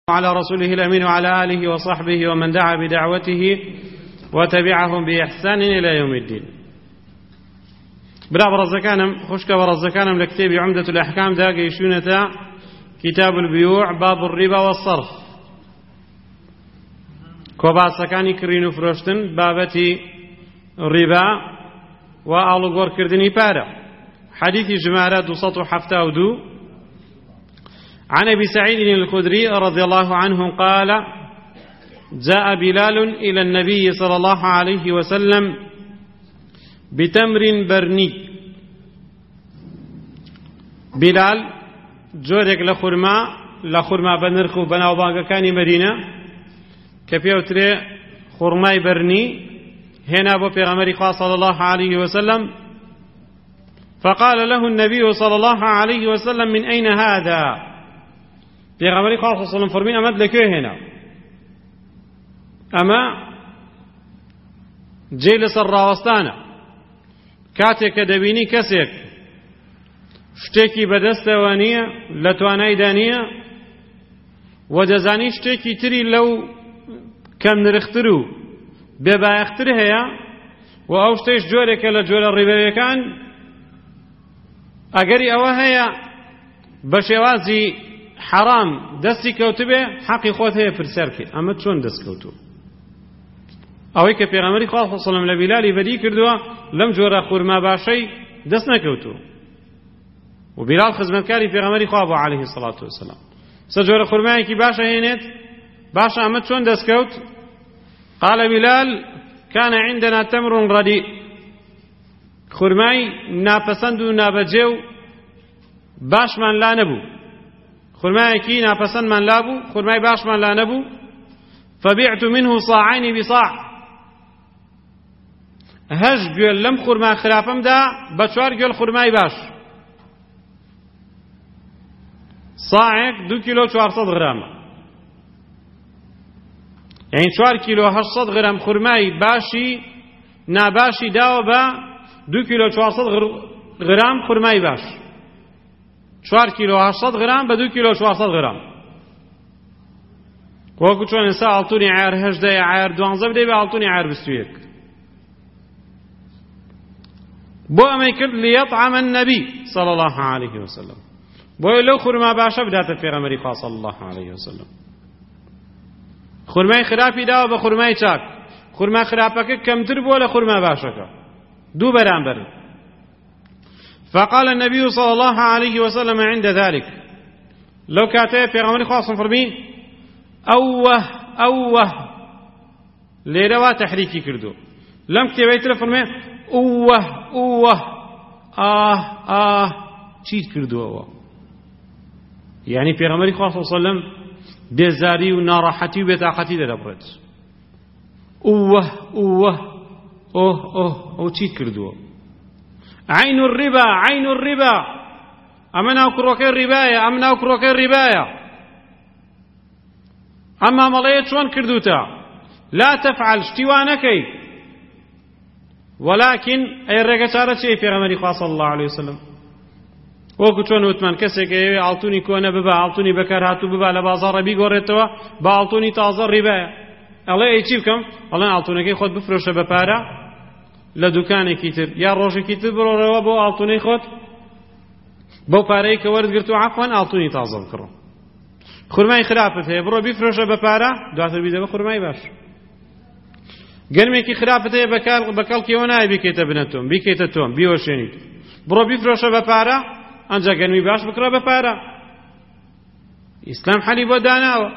على رسوله الأمين وعلى آله وصحبه ومن دعا بدعوته وتبعهم بإحسان إلى يوم الدين. برا برزكانم خشك برزكانم لكتاب عمدة الأحكام ذاك يشونة كتاب البيوع باب الربا والصرف كوباسكاني كرينو فروشتن بابتي الربا وآلوغور كردني بارا حديث جمارة 272 عن أبي سعيد الخدري رضي الله عنه قال جاء بلال إلى النبي صلى الله عليه وسلم بتمر برني. بلال جورك لخرما بنرخو بناو باقا كاني مدينة كبيوتري خرماي برني هنا أبو پیغمبر صلى الله عليه وسلم فقال له النبي صلى الله عليه وسلم من أين هذا؟ پیغمبری خواه صلی اللہ علیہ وسلم فرمین امد لکوی هنا اما جیل سر راوستانه کاتێک کە دەبینی کەسێک شتێکی بەدەستەوە نییە لە توانایدا نییە و دەزانی شتێکی تری لەو کەم نرختر و بێبایەختر هەیە و ئەو شتەیش جۆرێکە لە جۆرە ڕیبەویەکان ئەگەری ئەوە هەیە بە شێوازی حرام دەستی کەوتبێ حەقی خۆت هەیە پرسیارکە ئەمە چۆن دەست کەوتووە ئەوەی کە پێغەمبەری خوا صلی الله علیه و سلم لە بیلالی بەدی کردووە لەم جۆرە خورما باشەی دەست نەکەوتووە و بیلال خزمەتکاری پێغەمبەری خوا بوو عەلەیهی سەڵاتو وەسەلام سە جۆرە خورمایەکی باشە هێنێت باشە ئەمە چۆن دەست کەوت قال بلال كان عندنا تمر رديء خورمای ناپەسەند و نابەجێ و باشمان لا نەبوو خرمايكي ناپسند من لابو خرماي باش من لا نبو فبعت منه صاعين بصاع هج قول لم خرما خلافم دا بچوار قول خرماي باش صاعك 2 كيلو 400 غرام يعني 4 كيلو 800 غرام خرماي باشي ناباشي داو با 2 كيلو 400 غرام خرماي باش 4 كيلو 800 غرام ب 2 كيلو 400 غرام وەکو چۆن ئێستا ئاڵتوونی عایار 18 عایار 12 بدەی بە ئاڵتوونی عایار 21 بۆ ئەمەی کرد ليطعم النبي صلى الله عليه وسلم بۆی لەو خورما باشە بداتە پێغەمبەری خوا صلى الله عليه وسلم خورمای خراپی داوە بە خورمای چاک خورما خراپەکە کەمتر بووە لە خورما باشەکە دوو بەرامبەر فقال النبي صلى الله عليه وسلم عند ذلك لو كاتب في غمر خاص فرمي أوه ليروا تحريكي كردو لم كتبت فرمي أوه چیت کردو يعني في غمر خاص صلى الله عليه وسلم بزاري وناراحتي وبطاقتي لدبرت أوه چیت کردو عين الربا أمنا وكروك الرباية أمنا وكروك الرباية أما مليت شوان كردوتا لا تفعل اشتوانكي ولكن أي الرقصارة شيء في غمري صلى الله عليه وسلم وكو شوان وثمان كسك عالتوني كونا ببا عالتوني بكار هاتو ببا لبازار بي قريتوا بعالتوني تازر رباية الله يجيبكم الله عالتوني خود بفروش ببارا لە دوکانێکی تر یا ڕۆژێکی تر بڕۆرەوە بۆ ئاڵتونەی خۆت بەو پارەی کە وەرگرت و عەفوەن ئاڵتونی تازە بکڕۆ خورمای خراپت هەیە بڕۆ بیفرۆشە بە پارە دواتر بیدە بە خورمای باش گەرمێکی خراپت هەیە بە کەڵکیەوە نایە بیکەیتە بنەتۆم بیکەیتە تۆم بیوەشێنیت بڕۆ بیفرۆشە بە پارە ئەنجا گەرمی باش بکڕە بە پارە ئیسلام حەلی بۆ داناوە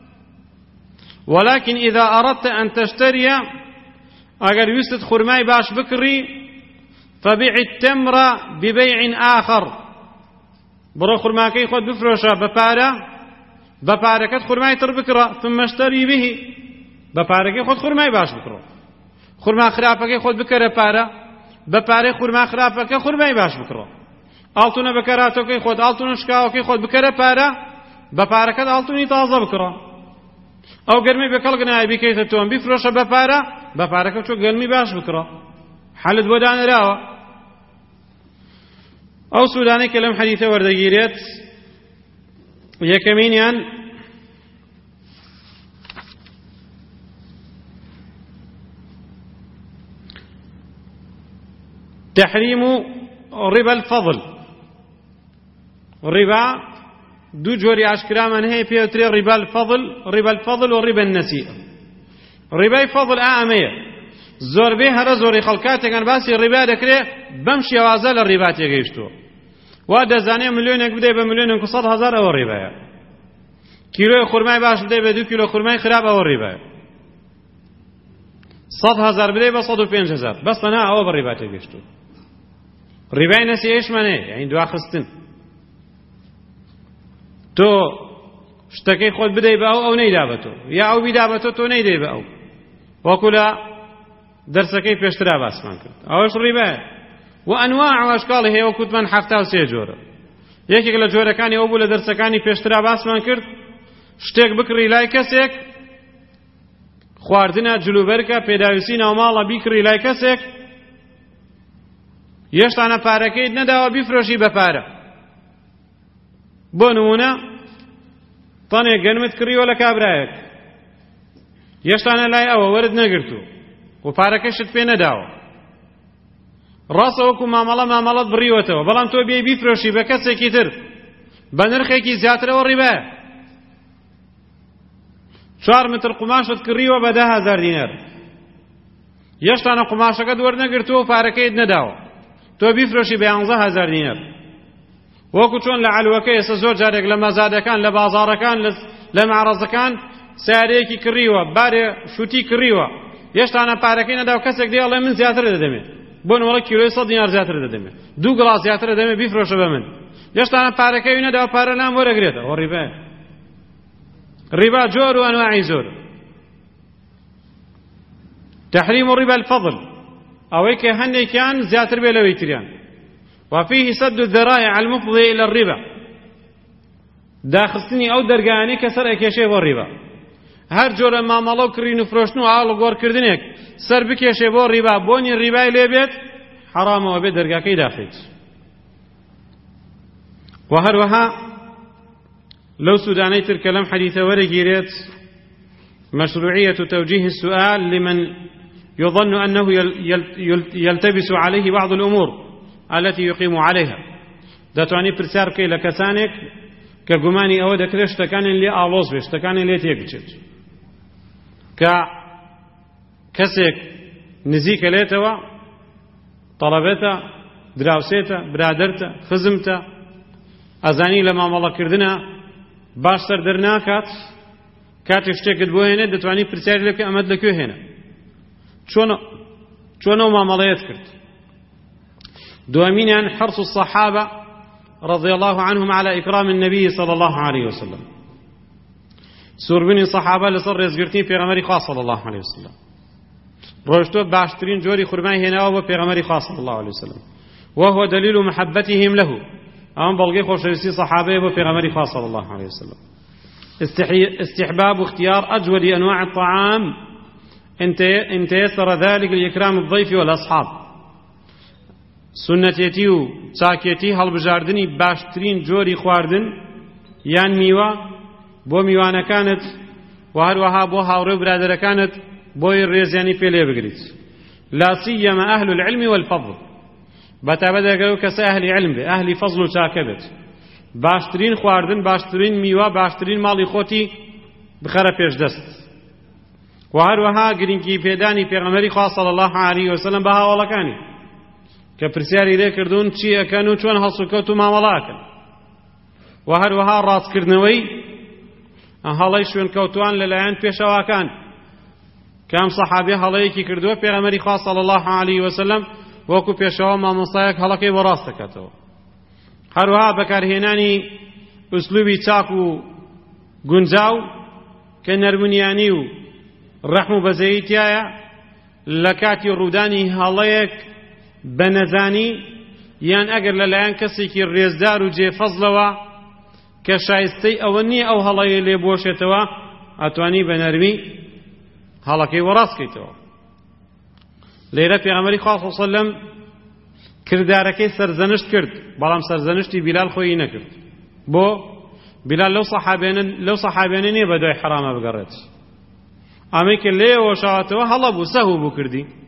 ولكن إذا أردت أن تشتري اگر ویست خرمای باش بکری فبيع التمر ببيع آخر برو خرماكي خود بفروشا بپاركت خرمای تر بکرا ثم اشتري به بپاركي خود خرمای باش بکرا خرما خرافكي خود بکره پارا بپاره خرما خرافكي خرمای باش بکرا آلتونه بکراتوكي خود آلتونه شکاوكي خود بکره پارا بپاركت آلتوني تازه بکرا او گرمی بکەڵگنای بیکەیتە تۆم بیفرۆشە بە پارەکە چۆ گەرمی باش بکڕە حەلت بۆ دانراوە ئەو سوودانەی کە لەم حەدیثە وەردەگیرێت یەکەمینیان تحريم ربا الفضل ربا دو جۆری ئاشکرامان هەیە پێوترێ ڕیبا الفضل و ڕیبا النەسیئە ڕیبای فەضل ئامەیە زۆربەی هەرە زۆری خەڵک کاتێکان باسی ڕیبا دەکرێت بەم شێوازە لە ڕیبا تێگەیشتووە وا دەزانێ ملیۆنێک بدەی بە ملیۆنێک و 100,000 ئەوە ڕیبایە کیلۆی خورمای باش بدەی بە 2 کیلۆ خورمای خراپ ئەوە ڕیبایە 100,000 بدەی بە 105,000 بەستەنا ئەوە بە ڕیبا تێگەیشتووە ڕیبای نەسیئەشمان هەیە یعنی دواخستن تۆ شتەکەی خۆت بدەی بە ئەو نەیدا بە تۆ یا ئەو بیدا بە تۆ نەیدەی بە ئەو وەکو لە دەرسەکەی پێشترا باسمان کرد ئەوەش ڕیبایە و ئەنواع و ئەشکاڵی هەیە وەکوتمان 73 جۆرە یەکێک لە جۆرەکانی ئەو بوو لە دەرسەکانی پێشترا باسمان کرد شتێک بکڕی لای کەسێک خواردنە جلوبەرکە پێداویستی ناوماڵە بیکڕی لای کەسێک یەشتانە پارەکەیت نەداوە بیفرۆشی بە پارە بۆ نمونە تەنێک گەنمت کڕیوە لە کابرایەک یەشتانە لای ئەوە وەرت نەگرتو و پارەکەشت پێ نەداوە ڕاستە وەکو مامەڵەت بڕیوەتەوە بەڵام تۆ بێی بیفرۆشی بە کەسێکی تر بە نرخێکی زیاترەوە ڕیبایە 4 متر قوماشت کڕیوە بە 10,000 دینار یەشتانە قوماشەکەت وەرنەگرتووە و پارەکەیت نەداوە تۆ بیفرۆشی بە 11,000 دینار وەکو چۆن لە عەلوەکە ئێستا زۆر جارێک لە مەزادەکان لە بازاڕەکان لە معرەزەکان سیارەیەکی کڕیوە بارێ شوتی کڕیوە یەشتانە پارەکەی نەداوە کەسێک دێڵێ من زیاتر دەدەمێ بۆ نوڵە کیلۆی 100 دینار زیاتر دەدەمێ 2 گڵاس زیاتر دەدەمێ بیفرۆشە بە من یەشتانە پارەکەی نەداوە پارە لام وەرەگرێتەوە ڕیبایە ڕیبا جۆر و ئەنواعی زۆر تحريم ربا الفضل ئەوەی کە هەندێکیان زیاتر بێ لەوەی تریان وفيه سد الذرائع المفضي إلى الربا داخستنی ئەو دەرگایانەی کە سەر ئەکێشێ بۆ ڕیبا هەر جۆرە مامەڵە و کڕین و فرۆشتن و ئاڵوگۆڕکردنێک سەر بکێشێ بۆ ڕیبا بۆنی ڕیبای لێ بێت حرامەوە بێت دەرگاکەی داخیت و هەروەها لو سوداني تلك لم حديث ورقيرت مشروعية توجيه السؤال لمن يظن أنه يلتبس عليه بعض الأمور التي يقيم عليها داتواني برسار كي لكسانك كقماني أو دكرش تكاني اللي آلوز بيش تكاني اللي تيكتشت كسك نزيك ليتوا طلبتا دراوسيتا برادرتا خزمتا أزاني لما مالا كردنا باشتر دەرناکات کاتێک شتێکت بۆ هێنێت دەتوانی پرسیاری لێ بکەی ئەمەت لەکوێ هێنا چۆن ئەو مامەڵەیەت کرد دوامینیان حرص الصحابة رضي الله عنهم على إكرام النبي صلى الله عليه وسلم سوربني صحابة لسر رزقرتين في غمري خاص صلى الله عليه وسلم روشتو باشترين جوري خرماي هنا وفي غمري خاص صلى الله عليه وسلم وهو دليل محبتهم له أم بلغي خوشويسي صحابي وفي غمري خاص صلى الله عليه وسلم استحباب اختيار أجود أنواع الطعام إن تيسر ذلك لإكرام الضيف والأصحاب سنتيتي و ساكيتي هەڵبژاردنی باشترین جۆری خواردن یان میوە بۆ میوانەکانت و هەروەها بۆ هاوڕێ و برادەرەکانت بۆی ڕێزیانی پێ لێ بگریت لا سيما أهل العلم والفضل بەتابەتەگەر و کەسە ئەهلی علم بێ ئەهلی فەزڵ و چاکە بێت باشترین خواردن باشترین میوە باشترین ماڵی خۆتی بخەرە پێشدەست و هەروەها گرنگی پێدانی پێغەمبەری خوا صلی الله علیه وسلم بە هاوڵەکانی کە پرسیاری لێ کردوون چی ئەکەن و چۆن هەڵسوکەوت و مامەڵاکەن و هەروەها ڕاستکردنەوەی هەڵەی شوێنکەوتوان لەلایەن پێشەواکان کام سەحابی هەڵەیەکی کردووە پێغەمبەری خوا صلی الله علیه وسلم وەکو پێشەوا مامۆستایەک هەڵەکەی بۆ ڕاست دەکاتەوە هەروەها بەکارهێنانی ئوسلوبی چاک و گونجاو کە نەرمونیانی و ڕەحم و بەزەیی تایە لە کاتی ڕوودانی هەڵەیەک بە نەزانی یان ئەگەر لەلایەن کەسێکی ڕێزدار و جێفەزلەوە کە شایستەی ئەوە نییە ئەو هەڵەیە لێ بۆشێتەوە ئەتوانی بە نەرمی هەڵەکەی وەڕاستکەیتەوە لێرە پێغەمبەری خوا صلی الله علیه و سلم کردارەکەی سەرزەنشت کرد بەڵام سەرزەنشتی بیلال خۆی نەکرد بۆ بیلال لەو سەحابیانە نییە بە دوای حرامە بگەڕێت ئەمەی کە لێ وەشاوەتەوە هەڵە بوو سەهو بوو کردی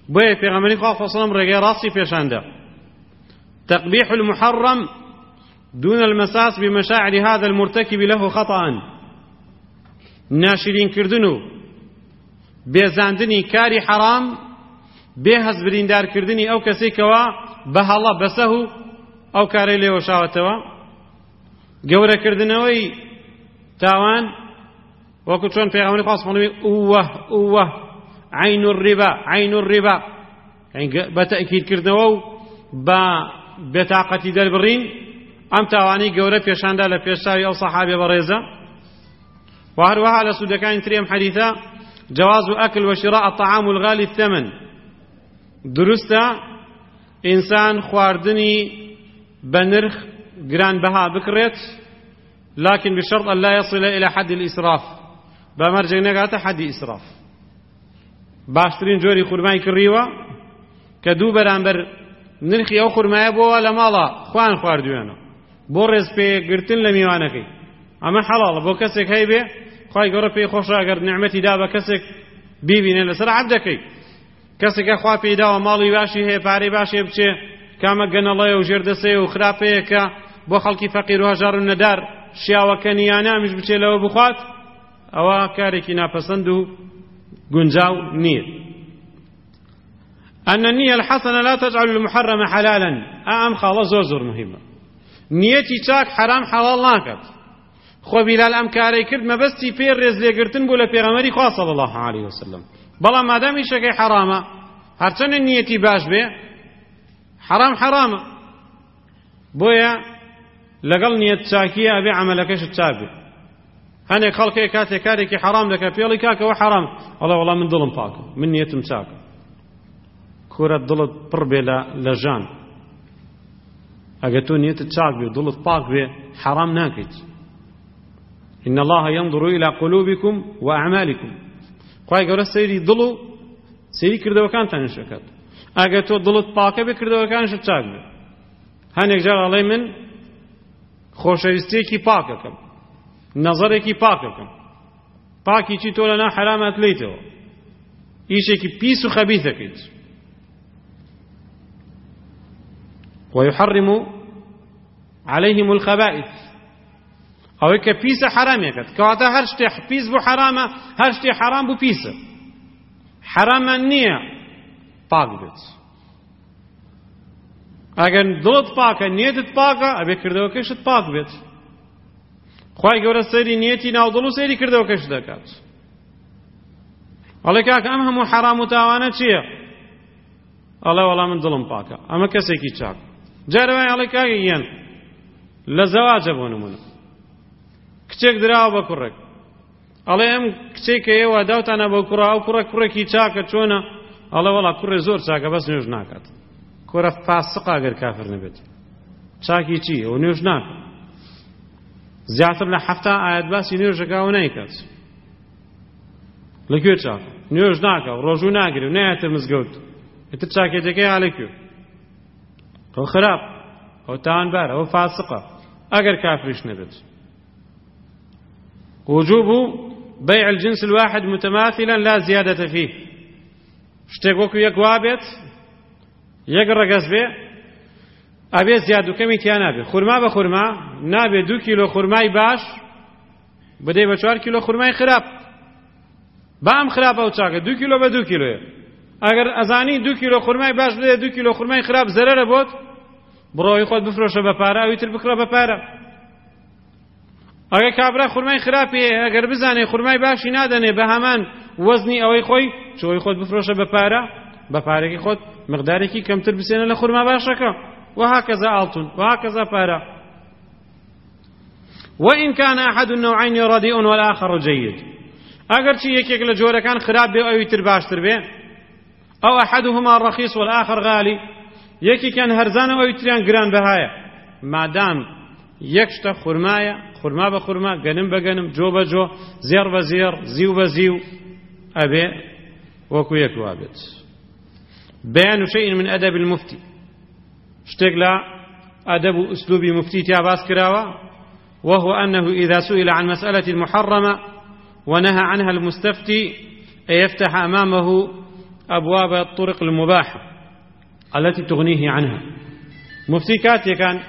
بۆیە پێغەمبەری خوا صلی الله علیه و سلم ڕێگەی ڕاستی پێشاندا تقبيح المحرم دون المساس بمشاعر هذا المرتكب له خطأ ناشرين كردنو بێزاندنی کاری حرام بێهەز بریندار کردنی ئەو کەسەی کەوا بەهەڵە بەسەه و ئەو کارەی لێ وەشاوەتەوە گەورەکردنەوەی تاوان وەکو چۆن پێغەمبەری خوا فەرمووی ئووە عین الربا بە تەئکیدکردنەوە و بە بێتاقەتی دەربڕین ئەم تاوانەی گەورە پێشاندا لە پێشچاوی ئەو سەحابە بەڕێزە و هەروەها لە سوودەکانی ترێم حەدیثە جواز أكل وشراء الطعام الغالي الثمن درستا إنسان خواردني بنرخ جران بها بكريت لكن بشرط أن لا يصل إلى حد الإسراف بمرجع نقاط حد إسراف باشترين جوري خرماي كريوة كدو برامبر نرخي أو خرماي بو ولا مالا خوان خواردوانا بورز بي قرتن لميوانكي أما حلال بو كسك هيبه خواهی گەورە پێی خۆشە ئەگەر نعمەتی دا بە کەسێک بیبینێ لەسەر عەبدەکەی کەسێکە خوا پێی داوە ماڵی باشی هەیە پارەی باشی بچێ کامە گەنەڵەیە و ژێردەسەیە و خراپەیە کە بۆ خەڵکی فەقیر و هەژار و نەدار شیاوەکە نیانامیش بچێ لەوە بخوات ئەوە کارێکی ناپەسەند و گونجاو نییە أن النية الحسنة لا تجعل المحرم حلالا أم خاڵە زۆر مهمة نیەتی چاک حرام حەڵاڵ ناکات خۆ بیلال ئەم کارەی کرد مەبەستی پێ ڕێز لێگرتن بوو لە پێغەمبەری خوا صلی الله علیه وسلم بەڵام مادام ئیشەکەی حرامە هەرچەندە نیەتی باش بێ حرامە بۆیە لەگەڵ نیەت چاکیە ئەبێ عەمەلەکەشت چاک بێ هەنێک خەڵکێک کاتێک کارێکی حرام دەکات پێڵی کاکەوە حرام ئەڵێ وەڵام من دڵم پاکە من نیەتم چاکە کورە دڵت پڕ بێ لە ژان ئەگە تۆ نیەتت چاک بێ دڵت پاک بێ حرام ناکەیت إن الله ينظر إلى قلوبكم وأعمالكم خواهي قوله سيري ضلو سيري كردو كان تنشكت أجا تو ضلت باكة بكردو كان شتاق به هنيك جار علي من خوشويستيكي باكة كم نظريكي باكة كم باكي چي تولنا حرامات ليتو إيشيكي بيسو خبيثة كيت ويحرم عليهم الخبائث ئەوەی کە پیسە حرامێکت کەواتە هەر شتێ پیس بوو حرامە هەر شتێ حرام بوو پیسە حرامە نییە پاک بێت ئەگەر دڵت پاکە نیەتت پاکە ئەبێ کردەوەکەشت پاک بێت خوای گەورە سەیری نیەتی ناودڵ و سەیری کردەوەکەش دەکات ئەڵێ کاکە ئەم هەموو حرام و تاوانە چییە ئەڵێ وەڵام من دڵم پاکە ئەمە کەسێکی چاک جارەوای ئەڵێ کاکە یەن لە زەواجە بۆ نمونە کچێک دراوە بە کوڕێک ئەڵێ ئەم کچێک کە ئێوە داوتانە بە کوڕە ئەو کوڕێکی چاکە چۆنە ئەڵێ وەڵا کوڕێ زۆر چاکە بەس نوێژ ناکات کوڕە فاسقە ئەگەر کافر نەبێت چاکی چی ئەو نوێژ ناکات زیاتر لە 7 ئاەت باسی نوێژەکەوە نایکات لەکوێ چاکە نوێژ ناکە ڕۆژوو ناگرێ و نایەتە مزگەوت ئیتر چاکێتەکەی هەڵەکوێ ئەو خراپ ئەو تاوانبارە ئەو فاسقە ئەگەر کافریش نەبێت وجوب بيع الجنس الواحد متماثلا لا زيادة فيه شتێک وەکو یەک وابێت یەک ڕەگەز بێ ئەبێ زیاد و کەمی تیا نابێت خورما بە خورما نابێت 2 کیلۆ خورمای باش بدەی بە 4 کیلۆ خورمای خراپ با ئەم خراپە و چاکە 2 کیلۆ بە 2 کیلۆیە ئەگەر ئەزانی 2 کیلۆ خورمای باش بدەی 2 کیلۆ خورمای خراپ زەرەرە بۆت بڕۆی خۆت بفرۆشە بە پارە ئەویتر بکڕە بە پارە ئەگەر کابرا خورمای خراپی ئەگەر بزانێ خورمای باشی نادەنێ بە هەمان وەزنی ئەوەی خۆی چۆی خۆت بفرۆشە بە پارێکی خۆت مقدارێکی کەمتر بسێنە لە خورما باشەکە وهكذا ئاڵتون وهكذا پارە وإن كان أحد النوعين رديء والآخر جيد ئەگەر چی یەکێک لە جۆرەکان خراپ بێ ئەوی تر باشتر بێ أو أحدهما رخيص والآخر غالي یەکێکیان هەرزانە ئەوی تریان گران بەهایە مادام یەک شتە خورمایە خورما بە خورما گەنم بە گەنم جۆ بە جۆ زێڕ بە زێڕ زیو بە زیو ئەبێ وەکو یەک وابێت بيان شيء من أدب المفتي شتێک لە ئەدەب و ئوسلوبی مفتی تیا باس کراوە وهو أنه إذا سئل عن مسألة محرمة ونهى عنها المستفتي يفتح أمامه أبواب الطرق المباحة التي تغنيه عنها. مفتي كاتي كان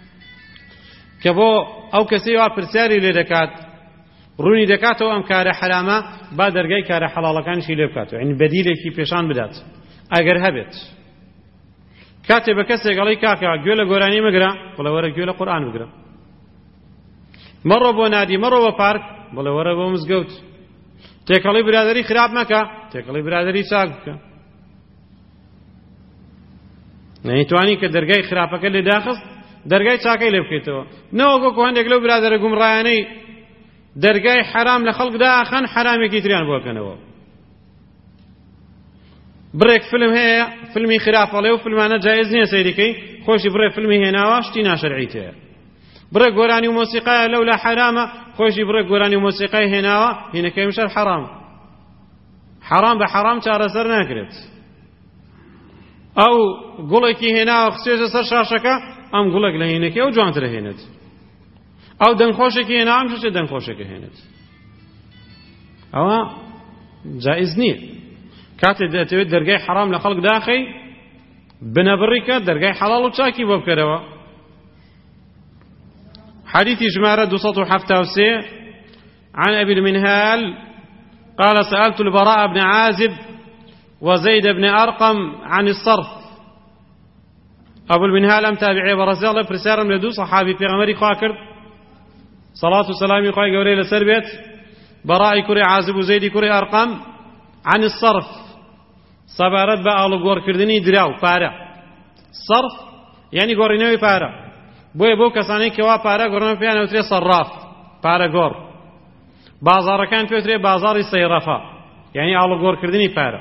كبو أو كسيوا برساري لدكات روني دكاتو أم كار حرامة بعد رجعي كار حلال كان شيء لبكاتو يعني بديله كي بيشان بدات أجر هبت كاتب كسي قال لي كاكا جولا قراني مقرا ولا ورا جولا قرآن مقرا مرة بنادي مرة ببارك ولا ورا بمزجوت تكلي برادري خراب مكا تكلي برادري ساق يعني تواني كدرجاي خرابك اللي داخل درجاي ساقي لبكيتو نوقو كون دغلو برادر قمراني درجاي حرام لخلق داخن حرامي كيتريان بوكنو بريك فيلم هي فيلمي خراف عليه وفيلم انا جائز ني سيدكي خوش بريك فيلمي هنا واشتي ناشرعيته بريك قراني وموسيقى لولا حرامه خوش بريك قراني وموسيقى هنا كيمشى الحرام حرام بحرام ترى سر ناكرت او قولكي هنا وخصيص سر شاشكه ام قولك لهينك او جوانت لهينت او دنخوشك هنا ام شو دنخوشك هنا او جائز ني كاتب تبي درجاي حرام لخلق داخي بنبريكا درجاي حلال وشاكي ببكروا حديث جمارة 257 عن أبي المنهال قال سألت البراء بن عازب وزيد بن أرقم عن الصرف. أبو المنهال أم تابعي برزيل فرسارا لدو صحابي في غمري خاكر صلاة وسلام خواهي قولي لسربيت براء كري عازب وزيد كري أرقم عن الصرف صبارت بأغلق ور كردني دراو فارع صرف يعني قرينوي فارع بو كساني كوا فارع قرنا فيها نوتري صراف فارع قر بازار كان فيوتري بازار سيرفا يعني أغلق ور كردني فارع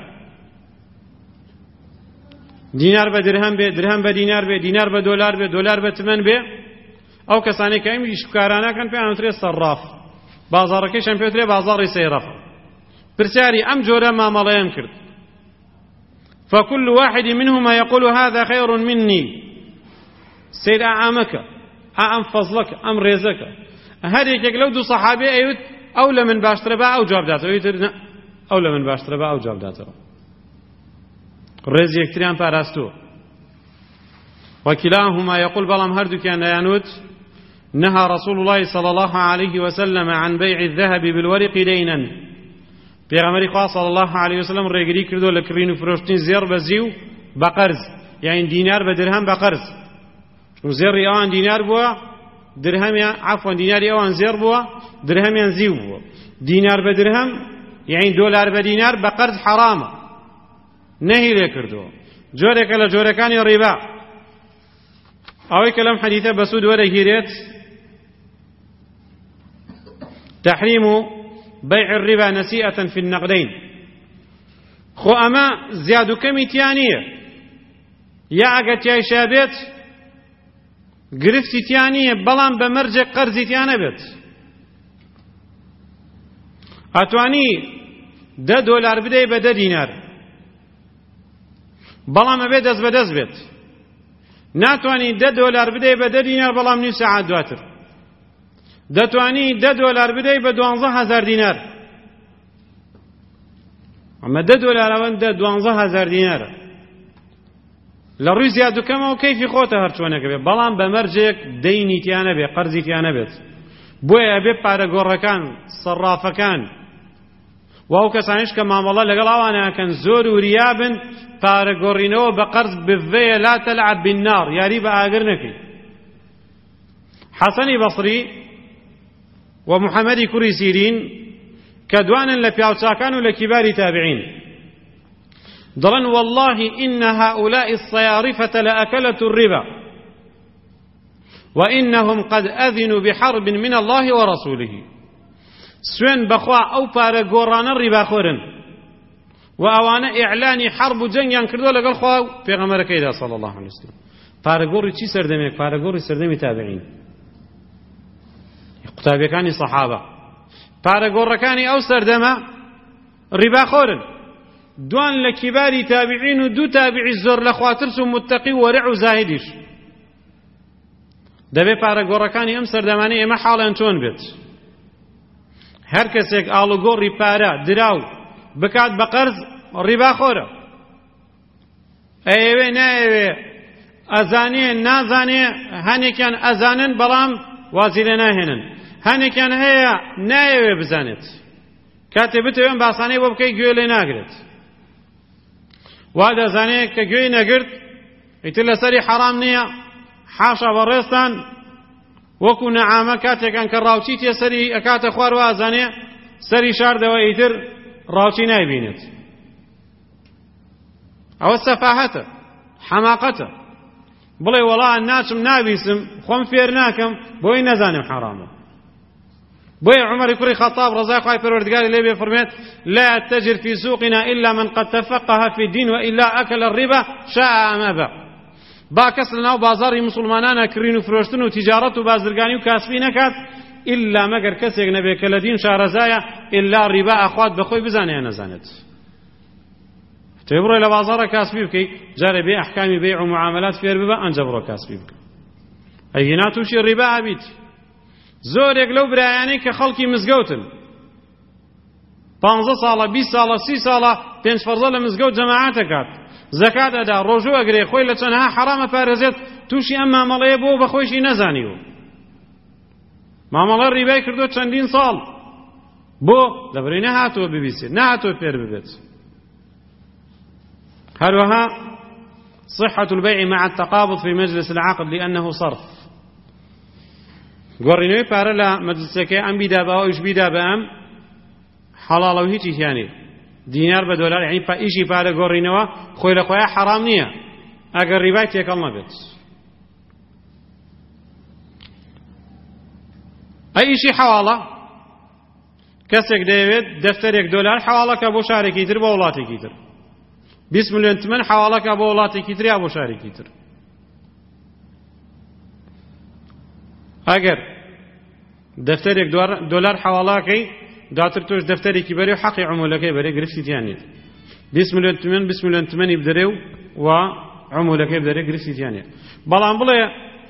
دينار بدرهم به درهم بدينار به دينار بدولار به دولار بثمن به أو كساني كايم يشكارانا كان فيها نوتري صراف بازار كيشان فيوتري بازار سيرفا برساري أم جورا ما ملايم كرد فكل واحد منهما يقول هذا خير مني سيد أعامك أعم فضلك أم رزقك هذه يقول دو صحابي أيوت أولى من باشتربا أو جواب داته أولى من باشتربا أو جواب داته رزق يكتريان باراستو وكلاهما يقول بلام هردو كان يانوت نهى رسول الله صلى الله عليه وسلم عن بيع الذهب بالورق دينا پیغمبری خواه صلی الله علیه وسلم ریگری کردو لکرین و فروشتین زیر بزیو بقرض یعنی دینار به درهم بقرض چون زیر آن دینار بوا درهم عفوا دیناری آن زیر بوا درهم زیو بوا دینار به درهم یعنی دلار به دینار بقرض حرامه نهی لکردو جوره کلا جوره کانی ریبا اوی کلام حدیثه بسود وره هیرت تحریم بيع الربا نسيئة في النقدين خو أما زيادو كمي تيانية يا أقت يا شابت قرفتي تيانية بلان بمرجع قرزي تيانا بيت أتواني $10 بدأي بدا دينار بلان ما بدأز بدأز بيت ناتواني $10 بدأي بدا دينار بلان نيو ساعات دواتر دەتوانی $10 بدەی بە 12,000 دینار ئەمە $10 ئەوەندە 12,000 دینارە لە ڕووی زیادوکەمەوە کەیفی خۆتە هەرچۆنێکە بێت بەڵام بە مەرجێک دەینی تیانە بێت قەرزی تیانە بێت بۆیە ئەبێ پارە گۆڕەکان سەرافەکان و ئەو کەسانیش کە مامەڵە لەگەڵ ئەوانەکەن زۆر وریابن پارە گۆڕینەوە بە قەرز بڤەیە لا تەلعب بالنار یاری بە ئاگر نەکەی حەسەنی بەسری ومحمد كري سيرين كدوانا لبياوتاكان ولكبار تابعين ضلن والله إن هؤلاء الصيارفة لأكلة الربا وإنهم قد أذنوا بحرب من الله ورسوله سوين بخوا أو بارغوران الربا خورن وأوانا إعلان حرب جنيان كردو لقال خوا پیغمبر كيدا صلى الله عليه وسلم بارغوري چي سردميك بارغوري سردمي تابعين قوتابیەکانی سەحابە پارەگۆڕەکانی ئەو سەردەمە ڕیباخۆرن دوان لە کیباری تابعین و دوو تابعی زۆر لە خواترس و متەقی و وەرع و زاهدیش دەبێت پارەگۆڕەکانی ئەم سەردەمانەی ئێمە حاڵیان چۆن بێت هەر کەسێک ئاڵوگۆڕی پارە دراو بکات بە قەرز ڕیباخۆرە ئەوێ نایەوێ ئەزانێ نازانێ هەنێکیان ئەزانن بەڵام وازی لێ ناهێنن هەنێکیان هەیە نایەوێ بزانێت کاتێ بتەوێن باسانەی بۆ بکەی گوێ لێ ناگرێت وا دەزانێت کە گوێی نەگرت ئیتر لەسەری حەرام نییە حاشا بەڕێستان وەکو نەعامە کاتێکان کە ڕاوچی تێ سەری ئەکاتە خوار وازانێ سەری شاردەوە ئیتر ڕاوچی نایبینێت ئەوە سەفاهەتە حەماقەتە بڵێ وەڵا ناچم نابیسم خۆم فێر ناکەم بۆی نەزانم حەرامە بۆیە عومەری کوڕی خەتاب ڕەزای خوای پەروەردگاری لێ بێ فەرمێت لا تجر في سوقنا إلا من قد تفقه في الدين وإلا أكل الربا شاء أم أبى با کەس لەناو بازاڕی موسڵمانانە کڕین و فرۆشتن و تیجارەت و بازرگانی و کاسبی نەکات ئللا مەگەر کەسێک نەبێ کە لە دین شارەزایە ئللا ڕیبا ئەخوات بەخۆی بزانێ یا نەزانێت تۆ بڕۆی لە بازاڕە کاسبی بکەی جارێ بێ ئەحکامی بەیع و معاملات فێر ببە ئەنجە بڕۆ کاسبی بکە ئەیهێنا تووشی ڕیبا ئەبیت زۆرێک لەو برایانەی کە خەڵکی مزگەوتن 15 ساڵە 20 ساڵە 30 ساڵە 5 فەرزە لە مزگەوت جەماعەت دەکات زەکات ئەدا ڕۆژوو ئەگرێ خۆی لە چەندەها حەرامە پارێزێت تووشی ئەم مامەڵەیە بۆ بەخۆیشی نەزانیوە مامەڵە ڕیبای کردو چەندین ساڵ بۆ لەبەرەوەی نەهاتووە ببیسێت نەهاتووە فێر ببێت هەروەها صحة البيع مع التقابض في مجلس العقد لأنه صرف گۆڕینەوەی پارە لە مەجلیسەکەی ئەم بیدا بە ئەویش بیدا بە ئەم حەڵاڵە و هیچی تیانێ دینار بە دۆلار یعنی ئیشی پارە گۆڕینەوە خۆی لە خۆیان حەرام نییە ئەگەر ڕیبای تێکەڵ نەبێت ئەی ئیشی حەواڵە کەسێک دەیەوێت دەفتەرێک دۆلار حەواڵەکە بۆ شارێکی تر بۆ وڵاتێکی تر 20 ملیۆن تمەن حەواڵەکە بۆ وڵاتێکی تر یا بۆ شارێکی تر ئەگەر دەفتەرێک دۆلار حەواڵاکەی دواتر تۆش دەفتەرێکی بەرێ و حەقی عمولەکەی بەرێ گرفتی تیانێت 20 ملیۆن تمەن 20 ملیۆن تمەنی بدەرێ و عمولەکەی بدەرێ گرفتی تیانێت بەڵام بڵێ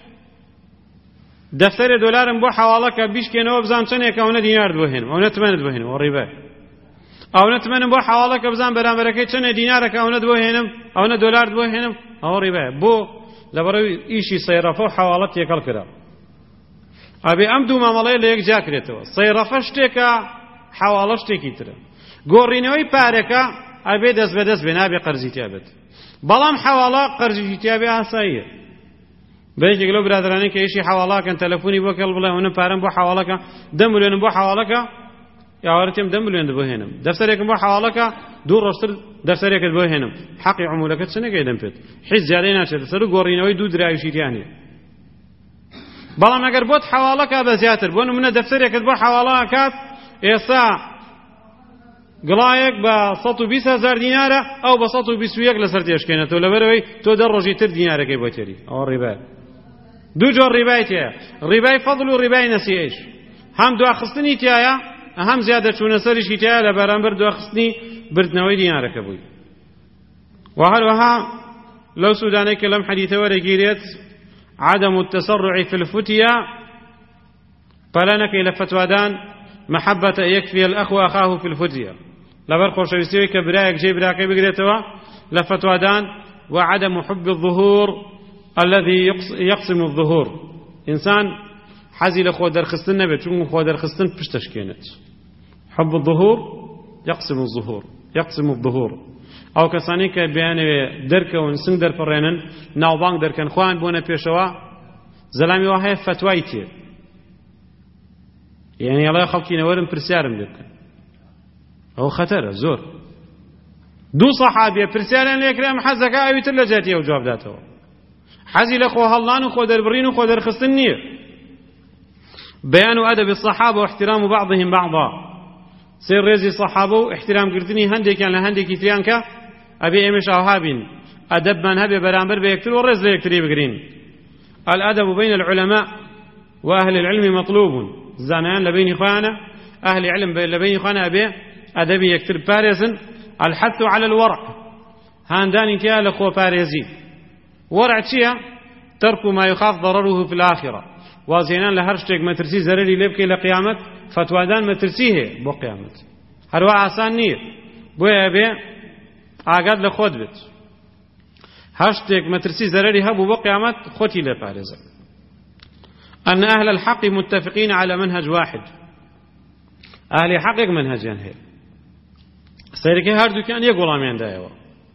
دەفتەرێ دۆلارم بۆ حەواڵەکە بیشکێنەوە بزان چەندێکە ئەوە دینار دوهێنم ئەوە تمەنت بهێنم ئەوە ڕیبایە ئەوە تمەنم بۆ حەواڵەکە بزان بەرامبەرەکەی چەندێ دینارەکە ئەوە دوهێنم ئەوە دۆلار دوهێنم ئەوە ڕیبایە بۆ لەبەرەوەی ئیشی سەیرەفە و حەواڵەت تێکەڵ کرا ئەبێ ئەم دوو مامەڵەیە لە یەک جا کرێتەوە سەیرەفە شتێکە حەواڵە شتێکی ترە گۆڕینەوەی پارەکە ئەبێ دەست بەدەست بێ نابێ قەرزی تیا بێت بەڵام حەواڵە قەرزی تیا بێ ئاساییە بەیەکێک لەو برادرانەی کە ئیشی حەواڵاکەن تەلەفۆنی بۆ کەڵ بڵێ ئەوە پارەم بۆ حەواڵەکە 10 ملیۆنم بۆ حەواڵەکە یاوەرتێم 10 ملیۆن دەبهێنم دەفتەرێکم بۆ حەواڵەکە دوو ڕۆژتر دەفتەرێکت بۆهێنم حەقی عمولەکەت چنەکەی دەم پێت هیچ زیادەی ناچێت سەر گۆڕینەوەی دوو دراویشی تیانێ بەڵام ئەگەر بۆت حەواڵەکە بە زیاتر بۆ نمونە دەفتەرێکت بۆ حەواڵە کات ئێستا گڵایەک بە 120,000 دینارە ئەو بە 121 لەسەر تێشکێنێتەوە لەبەرەوەی تۆ 10 ڕۆژی تر دینارەکەی بۆ تێری ئەوە ڕیبایە دوو جۆر ڕیبای تێیە ڕیبای فەضل و ڕیبای نەسیئەیش هەم دواخستنی تایە هەم زیادە چوونە سەریشی تایە لە بەرامبەر دواخستنی بردنەوەی دینارەکە بووی و هەروەها لەو سوودانەی کە لەم حەدیثە وەرەگیرێت عدم التسرع في الفتيا فلا نكي لفتوادان محبة يكفي الأخ أخاه في الفتيا لبر خوشويستي كبرايك جي براكي بقريتوا لفتوادان وعدم حب الظهور الذي يقسم الظهور إنسان حزي لخو درخستن نبي چون خو درخستن پشتشكينت حب الظهور يقسم الظهور ئەو کەسانی کە بەیانەوێ دەرکەون سنگ دەرپەڕێنن ناوبانگ دەرکەن خۆیان بۆنە پێشەوە زەلامی وا هەیە فەتوای تێ یعنی ئەڵێ خەڵکی نەوەرم پرسیارم لێ بکەن ئەو خەتەرە زۆر دوو سەحابیە پرسیاریان لێکرێم حەزەکە ئەوی تر لە جێتیەوە جواب داتەوە حەزی لە خۆ هەڵدان و خۆ دەربڕین و خۆ دەرخستن نییە بەیان و ئەدەب الصەحابە واحترام بعضهم بعضا سێ ڕێزی سەحابە و احترامکردنی هەندێکیان لە هەندێکی تریان کە ئەبێ ئێمەش ئاوها بین ئەدەبمان هەبێ بەرامبەر بە یەکتر و ڕێز لە یەکتری بگرین الأدب بين العلماء وأهل العلم مطلوب زانیان لە بینی خۆیانە ئەهلی علم لە بینی خۆیانە ئەبێ ئەدەبی یەکتر پارێزن الحث على الورع هاندانی تیا لە خۆ پارێزی وەرع چییە؟ ترك ما يخاف ضرره في الآخرة وازێنان لە هەر شتێک مەترسی زەرەری لێ بکەی لە قیامەت فتوادان مەترسی هەیە بۆ قیامەت هەروە ئاسان نییە بۆیە بێ ئاگات لە خۆت بێت هەشتێک مەترسی زەرەری هەبوو بۆ قیامەت خۆتی لێپارێزە. أن أهل الحق متفقين على منهج واحد. أهل حق منهجان هي سيركي هاردو كان يقول آمين دايوا.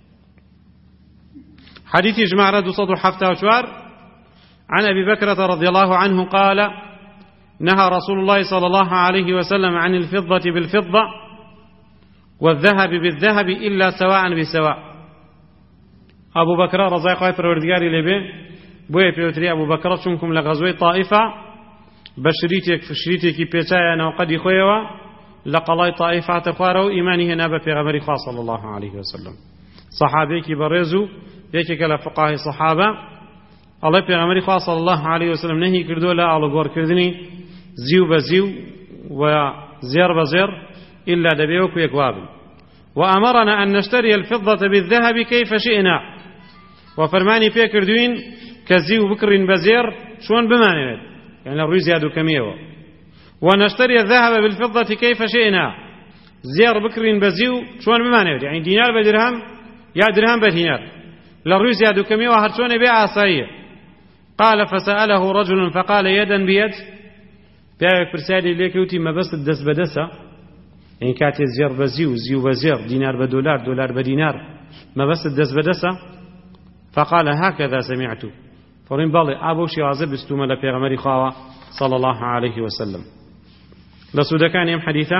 حديث جماعة 274 عن أبي بكرة رضي الله عنه قال: نهى رسول الله صلى الله عليه وسلم عن الفضة بالفضة والذهب بالذهب إلا سواء بسواء. أبو بكر رضي الله عنه پروردگاری لێبێ بۆیە پێوتری ئەبوو بەکڕ چونکم لە غەزوەی تائیفە بە شریتێکی پێچایە ناوقەدی خۆیەوە لە قەڵای تائیف هاتە خوارەوە ئیمانی هێنا بە پێغەمبەری خوا صلی الله عليه وسلم. سەحابەیەکی بەڕێز و یەکێکە لە فقاهی سەحابە ئەڵێ پێغەمبەری خوا صلی الله عليه وسلم نهی کردووە لە ئاڵوگۆڕکردنی زیو بە زیو و زێر بە زێر إلا دەبێ وەکو یەک وابن. وأمرنا أن نشتري الفضة بالذهب كيف شئنا. وفرماني پێکردوین کە زیو بکڕین بە زێر چۆن بمانەوێت، يعني لە ڕووی زیاد و کەمیەوە. ونشتري الذهب بالفضة كيف شئنا. زێر بکڕین بە زیو چۆن بمانەوێت، يعني دینار بە درهم یا درهم بە دینار لە ڕووی زیاد و کەمیەوە هەر چۆنێ بێ ئاساییە. قال فسأله رجل فقال يدا بيد. پیاوێک پرسیاری لێ کەوتی مەبەستت دەست بە دەسە، يعني کاتێ زێر بە زیو زیو بە زێر دینار بە دۆلار دۆلار بە دینار مەبەستت دەست بە دەسە؟ فقال هكذا سمعت. فرين بالي أبو شيازة بستوما لبيغمري خواوا صلى الله عليه وسلم. لسودا كان يم حديثا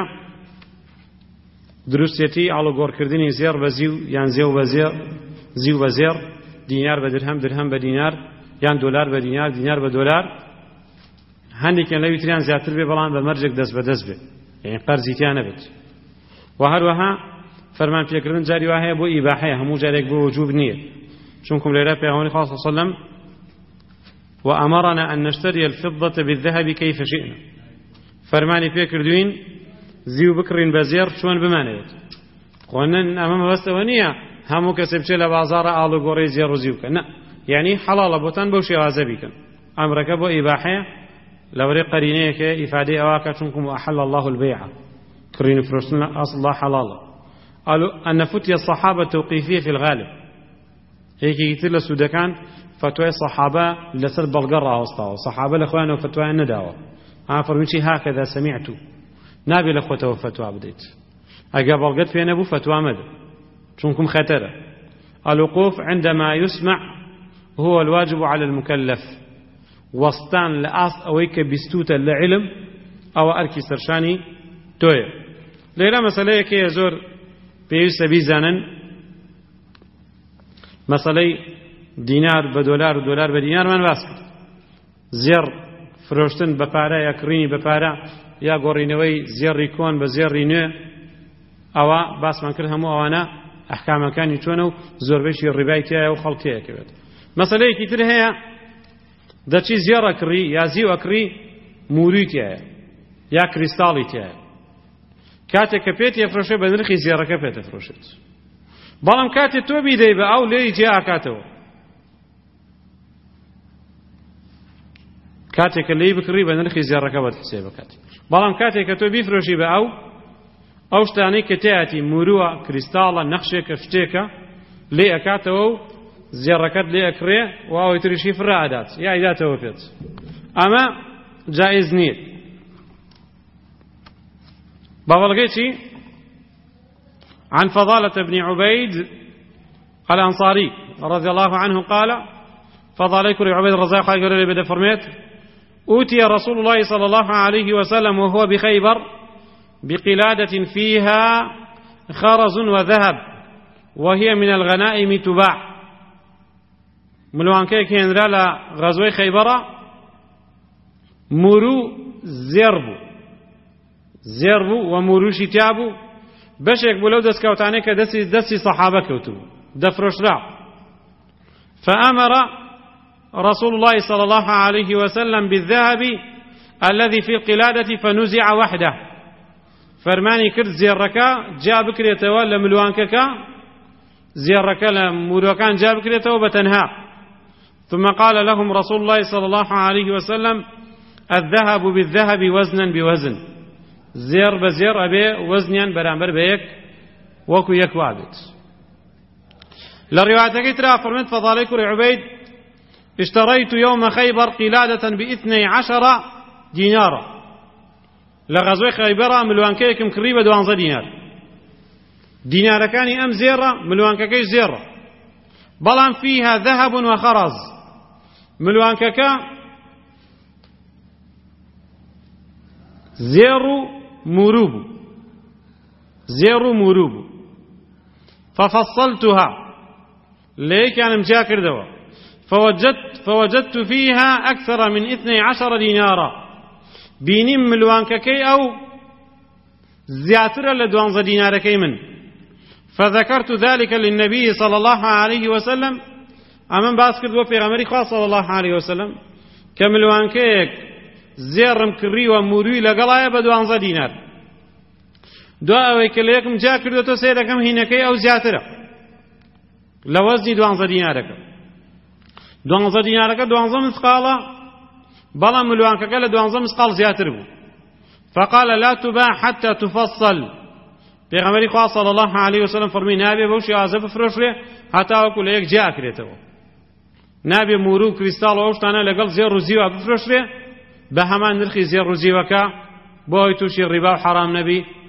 دروستيتي على غور كردني زير بزيو يعني زيو بزير دينار بدرهم درهم بدينار يعني دولار بدينار دينار بدولار هندي كان لا يتريان زياتر ببلان بمرجك دس بدس به يعني قرزي تيانا بت. وهروها فرمان فيكرن جاري وهي بو إباحية همو جاريك بو وجوب نية شونكم ليلة بيغمري خواص صلى الله عليه وسلم وأمرنا أن نشتري الفضة بالذهب كيف شئنا. فرماني فيكردوين زيو بكرين بزير شون بمانيت قلنا أمام بس ونية همو كسبشي لبازار آلو قوري زير وزيوك لا يعني حلال بوتان بوشي غازبيك أمرك بو إباحية لوري قرينيك إفادي أواكا شونكم وأحل الله البيعة كرين فروشنا أصل الله حلال. قالوا أن فتي الصحابة توقيفية في الغالب هيك يتلا سودكان فتوى الصحابة لسر بلغرة وسطاوة صحابة لأخوانه فتوى النداوة فرميشي هكذا سمعت نابي لأخوته فتوى بديت أقابل قد في نبو فتوى مدى شونكم خطرة. الوقوف عندما يسمع هو الواجب على المكلف وسطان لأص أويك بستوتا لعلم أو أركي سرشاني توي ليلة مسألة كي يزور بيوسى بيزانا مسألة دينار بدولار ودولار بدينار من باسكت زير فروشتن بپاره یا کرینی بپاره یا گورینوی زیری کون به زیری نو أو باس من کرد همو أوانا أحكام كان يتونو زور بيش الربايتها أو خلقها كبد مثلا كتير هي ده شيء زيارة كري يا زيو أكري موريتها يا كريستاليتها كاتي كبيت يفرشه بنرخي زيارة كبيت يفرشت بلام كاتي توبي ديبا أو لي جاء كاتو كاتي كلي بكري بنرخي زيارة كبيت حسابه كاتي بلام كاتي كتوبي فرشي بأو أو شتاني كتاتي مروة كريستالا نقشة كفتيكا لي أكاتو زياركات لي أكري وأو يترشي في الرعادات يا إذا توفيت أما جائز نيت بغلقيتي عن فضالة بن عبيد الأنصاري رضي الله عنه قال فضالة بن عبيد الرزاق قال لي بدأ فرميت أوتي رسول الله صلى الله عليه وسلم وهو بخيبر بقلادة فيها خرز وذهب وهي من الغنائم تباع ملوان كيك هنرا غزوة خيبرة مرو زربو ومرو شتابو بشك بلو دس كوتاني كدسي صحابة كوتو دفرش رع فأمر رسول الله صلى الله عليه وسلم بالذهب الذي في القلادة فنزع وحده فرماني كرد زيركا جاب كريتوا لملوانككا زيركا لملوكان جاب كريتوا بتنها ثم قال لهم رسول الله صلى الله عليه وسلم الذهب بالذهب وزنا بوزن زير بزير أبي وزنيا برامبر بيك وكو يكوابت لرواية ترى فرمت فضالي كري عبيد اشتريت يوم خيبر قلادة ب12 دينارا لغزوة خيبر ملوان كيكم كريبة 12 دينار دينار كان أم زيرة ملوان كيش زيرة بلان فيها ذهب وخرز ملوان كيكا زيرو مروب ففصلتها ليك أنا مشاكر دوا فوجدت فيها أكثر من 12 دينارا بينم ملوان ككي أو زياتر لدوانز دينار كي من فذكرت ذلك للنبي صلى الله عليه وسلم أمن باسكت وفي غمري خاص صلى الله عليه وسلم كملوان كيك زيرم كري ومروي لقلايا بدوانز دينار دعا ويكليكم جاكر دو سيركم هينكي أو زياتر لوزني دوانز دينارك دوانزە دینارەکە 12 مسقالە بەڵام ملوانکەکە لە 12 مسقال زیاتر بوو فقال لا تباع حتى تفصل پێغەمبەری خوا صلی الله عليه وسلم فەرمی نابێ بەو شێوازە بفرۆشرێ هەتاوەکو لە یەک جیا کرێتەوە نابێ موورو و کریستاڵ ئەو شتانە لەگەڵ زێڕ و زیوە بفرۆشرێ بە هەمان نرخی زێڕ و زیوەکە بۆ ئەوەی تووشی ڕیبا و حەرام نەبی